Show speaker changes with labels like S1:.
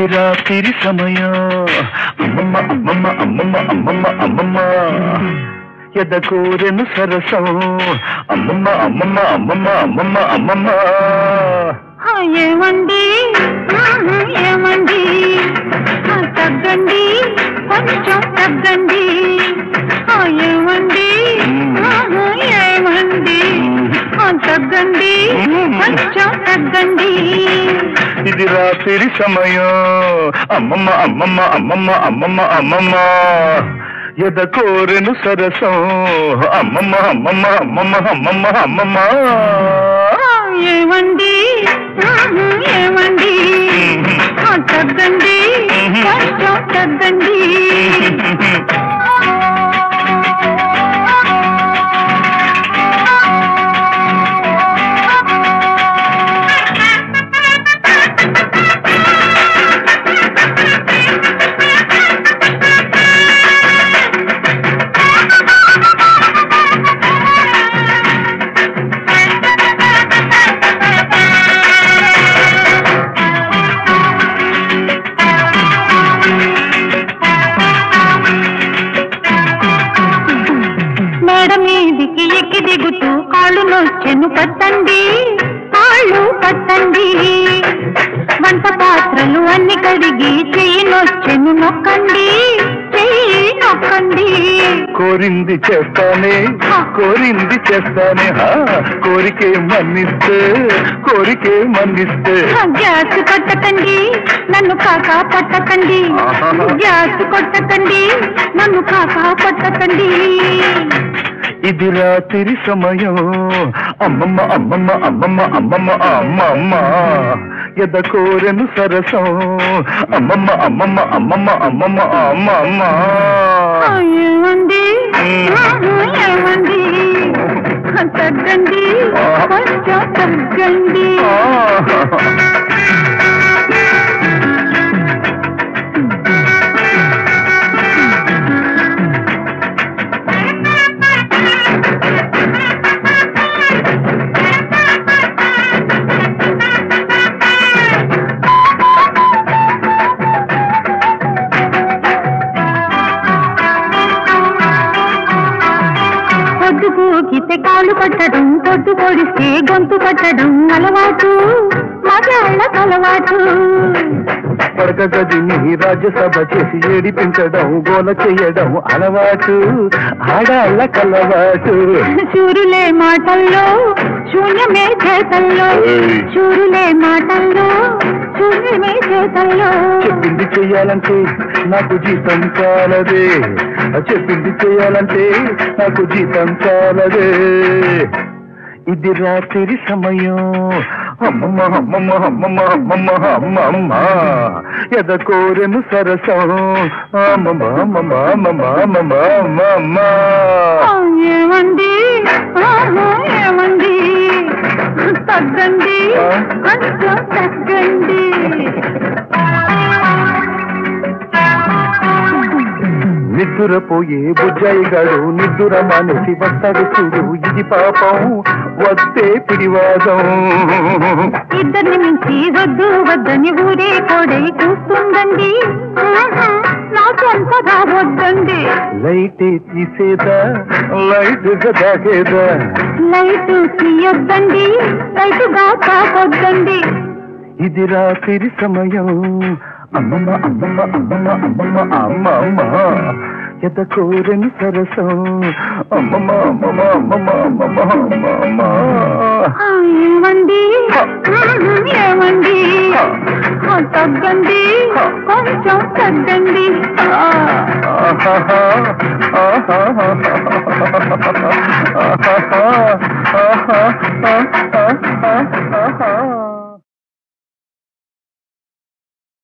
S1: రాత్రి సమయం అమ్మమ్మ అమ్మమ్మ అమ్మమ్మ అమ్మమ్మ అమ్మమ్మ ఎదకోరెను సరసం అమ్మమ్మ అమ్మమ్మ అమ్మమ్మ అమ్మమ్మ అమ్మమ్మ
S2: ఏమండి ఏమండి తగ్గండి కొంచెం తగ్గండి ఏమండి ఏమండి తగ్గండి కొంచెం తగ్గండి
S1: ఇది రాత్రి సమయం అమ్మమ్మ అమ్మమ్మ అమ్మమ్మ అమ్మమ్మ అమ్మమ్మ ఎదకోరెను సరసం అమ్మమ్మ అమ్మమ్మ అమ్మమ్మ అమ్మమ్మ అమ్మమ్మ
S2: ఏమండి ఏమండి తగ్గండి కొంచెం తగ్గండి మీదికి ఎక్కి దిగుతూ కాళ్ళు నొచ్చెను పట్టండి కాళ్ళు పట్టండి వంట పాత్రలు అన్ని కడిగి చెయ్యి నొచ్చెను నొక్కండి చెయ్యి నొక్కండి
S1: కోరింది చేస్తానే కోరికే మన్నిస్తే
S2: గ్యాస్ కొట్టకండి నన్ను కాకా పట్టకండి గ్యాస్ కొట్టకండి నన్ను కాకా పట్టకండి
S1: ఇది రాత్రి సమయం అమ్మమ్మ అమ్మమ్మ అమ్మమ్మ అమ్మమ్మ అమ్మమ్మ ఎదకోరెను సరసం అమ్మమ్మ అమ్మమ్మ అమ్మమ్మ అమ్మమ్మ అమ్మమ్మ
S2: ఏమండి ఏమండి తగ్గండి కొంచెం తగ్గండి గీతే కాళ్ళు పట్టడం పొద్దు పొడిస్తే గొంతు పట్టడం అలవాటు మగాళ్ళకు అలవాటు
S1: పడక గదిని రాజ్యసభ చేసి ఏడిపించడం గోల చేయడం అలవాటు ఆడాళ్ళకు అలవాటు
S2: చూరులే మాటల్లో శూన్యమే చేతల్లో చూరులే మాటల్లో శూన్యమే చేతల్లో
S1: చెప్పింది చెయ్యాలంటే నాకు జీతం చాలదే చెప్పింది చేయాలంటే నాకు జీతం చాలదే ఇది రాత్రి సమయం అమ్మమ్మ అమ్మమ్మ అమ్మమ్మ అమ్మమ్మ అమ్మమ్మ ఎదకోరెను సరసం అమ్మమ్మ అమ్మమ్మ అమ్మమ్మ అమ్మమ్మ అమ్మమ్మ
S2: ఏమండి ఏమండి తగ్గండి కొంచెం తగ్గండి
S1: నిద్దురపోయే బుజ్జాయిగాడు నిద్దుర మానేసి వస్తాడు చూడు ఇది పాపం వద్దే పిడివాదం
S2: ఇద్దరిని మించి వద్దు వద్దని ఊరే కోడై చూస్తుందండి నాకు అంతగా వద్దండి
S1: లైట్ తీసేదా లైట్ దాగేదా
S2: లైట్ తీయొద్దండి లైటుగా తాకొద్దండి
S1: ఇది రాత్రి సమయం అమ్మమ్మ అమ్మమ్మ అమ్మమ్మ అమ్మమ్మ అమ్మమ్మ ఎదకోరెను సరసం అమ్మమ్మ అమ్మమ్మ అమ్మమ్మ అమ్మమ్మ అమ్మమ్మ
S2: ఏమండి ఏమండి తగ్గండి కొంచెం తగ్గండి
S1: ఆహా